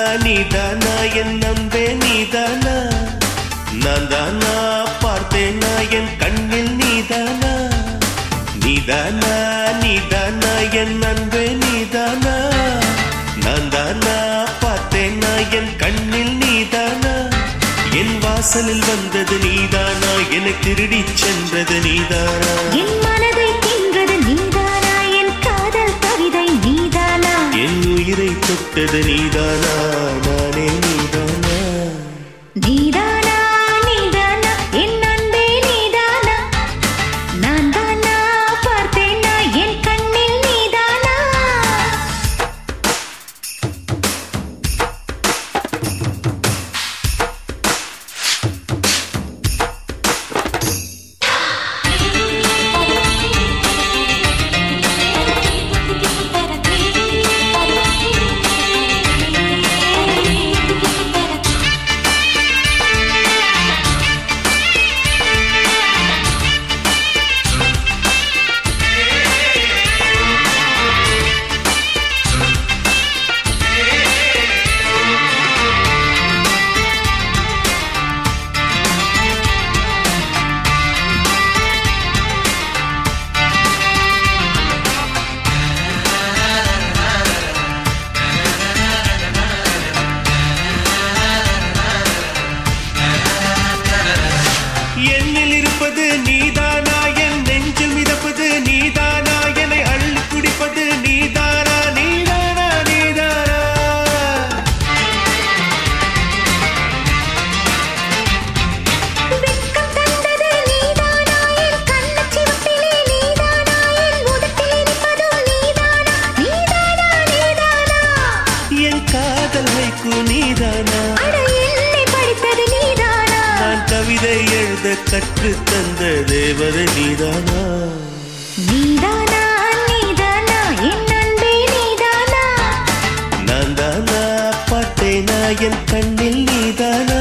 நீதானா என் நம்பே நீதானா நான் தானா பார்த்தேனா என் கண்ணில் நீதானா நீதானா நீதானா என் நம்பே நீதானா நான் தானா பார்த்தேனா என் கண்ணில் நீதானா என் வாசலில் வந்தது நீதானா என்னை திருடி சென்றது நீதானா என் மனதை தின்றது நீதானா என் காதல் கவிதை நீதானா என் உயிரை தொட்டது நீதானா நானே நீதானா நீதானா நீதானா என் அன்பே நீதானா நான் தானா பார்த்தேனா என் கண்ணில் நீதானா என்னில் இருப்பது நீதானா என் நெஞ்சில் மிதப்பது நீதானா என்னை அள்ளி குடிப்பது நீதானா நீதானா நீதானா வெட்கம் தந்தது நீதானா என் கண்ணச் சிவப்பிலே நீதானா என் உதட்டில் இனிப்பதும் நீதானா நீதானா நீதானா என் காதல் வைக்கு நீதானா அட என்னை படித்தது நீதானா நான் கவிதை எழுத கற்று தந்த தேவதை நீதானா நீதானா நீதானா என் அன்பே நீதானா நான் தானா பார்த்தேனா என் கண்ணில் நீதானா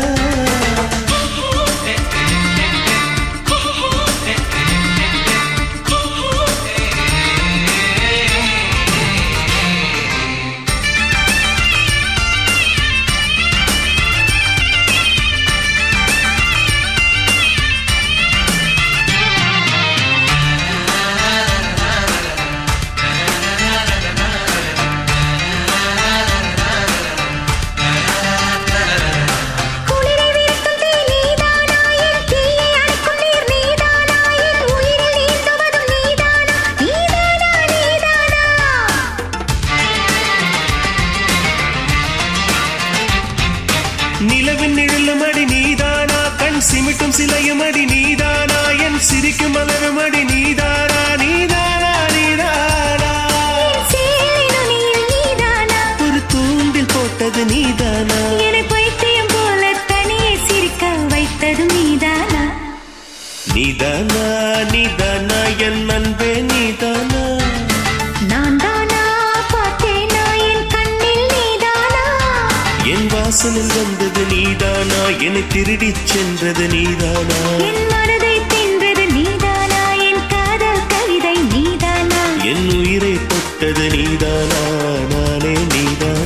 குளிரை வீழ்த்தும் தீ நீதானா என் தீயை அணைக்கும் நீர் நீதானா என் உயிரில் நீந்துவதும் நீதானா நீதானா நீதானா நிலவின் நிழலும் அடி நீதானா கண் சிமிட்டும் சிலையும் அடி நீதானா என் சிரிக்கும் மலரும் அடி நீதானா நீதானா நீதானா சேலை நுனியில் நீதானா ஒரு தூண்டில் போட்டது நீதானா என்னை பைத்தியம் போல தனியே சிரிக்க வைத்ததும் நீதானா நீதானா நீதானா என் அன்பே நீதானா நான் தானா பார்த்தேனா என் கண்ணில் நீதானா என் வாசலில் வந்தது நீதானா என்னை திருடி சென்றது நீதானா என் மனதை தின்றது நீதானா என் காதல் கவிதை நீதானா என் உயிரை தொட்டது நீதானா நானே நீதானா